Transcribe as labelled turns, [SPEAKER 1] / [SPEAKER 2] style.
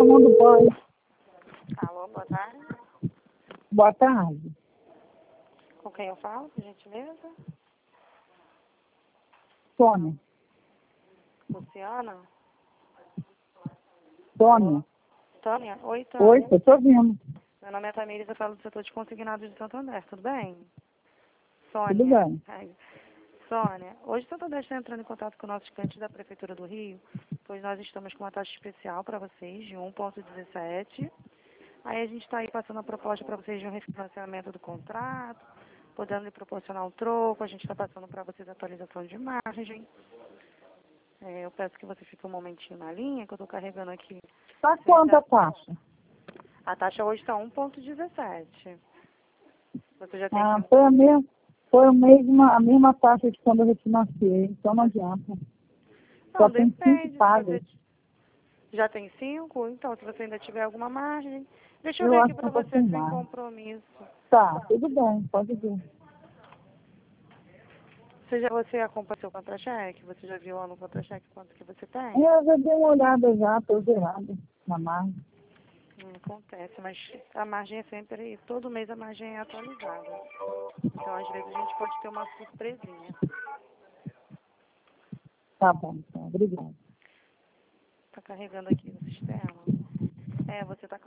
[SPEAKER 1] tomando banho.
[SPEAKER 2] Alô, boa tarde.
[SPEAKER 1] Boa tarde.
[SPEAKER 2] Com quem eu falo, por gentileza?
[SPEAKER 1] Sônia.
[SPEAKER 2] Luciana?
[SPEAKER 1] Sônia.
[SPEAKER 2] Tânia? Oi, Tânia.
[SPEAKER 1] Oi, eu tô ouvindo.
[SPEAKER 2] Meu nome é Tamires, eu falo do setor de consignados de Santo André, tudo bem?
[SPEAKER 1] Tudo
[SPEAKER 2] Sônia.
[SPEAKER 1] bem.
[SPEAKER 2] Sônia, hoje o Santo André está entrando em contato com nossos clientes da Prefeitura do Rio, pois nós estamos com uma taxa especial para vocês de 1,17. Aí a gente está aí passando a proposta para vocês de um refinanciamento do contrato, podendo lhe proporcionar um troco, a gente está passando para vocês a atualização de margem. Eu peço que você fique um momentinho na linha, que eu estou carregando aqui.
[SPEAKER 1] Tá quanto a taxa?
[SPEAKER 2] A taxa hoje está 1,17. Você já tem
[SPEAKER 1] Ah,
[SPEAKER 2] 5.
[SPEAKER 1] foi a mesma taxa de quando eu refinanciei, então não adianta. Só
[SPEAKER 2] Não,
[SPEAKER 1] tem 5
[SPEAKER 2] depende. Se
[SPEAKER 1] pagas.
[SPEAKER 2] você já tem 5, então se você ainda tiver alguma margem. Deixa eu ver
[SPEAKER 1] Eu
[SPEAKER 2] aqui
[SPEAKER 1] acho que
[SPEAKER 2] para
[SPEAKER 1] eu tô
[SPEAKER 2] você
[SPEAKER 1] sem
[SPEAKER 2] sem
[SPEAKER 1] mais.
[SPEAKER 2] compromisso.
[SPEAKER 1] Tá, tudo bem, pode ver.
[SPEAKER 2] Você acompanha seu contra-cheque? Você já viu lá no contra-cheque quanto que você tem?
[SPEAKER 1] Eu já dei uma olhada já, tô zerada na margem.
[SPEAKER 2] Acontece, mas a margem é sempre, todo mês a margem é atualizada. Então, às vezes, a gente pode ter uma surpresinha.
[SPEAKER 1] Tá bom, então, obrigada.
[SPEAKER 2] Tá carregando aqui no sistema. Você tá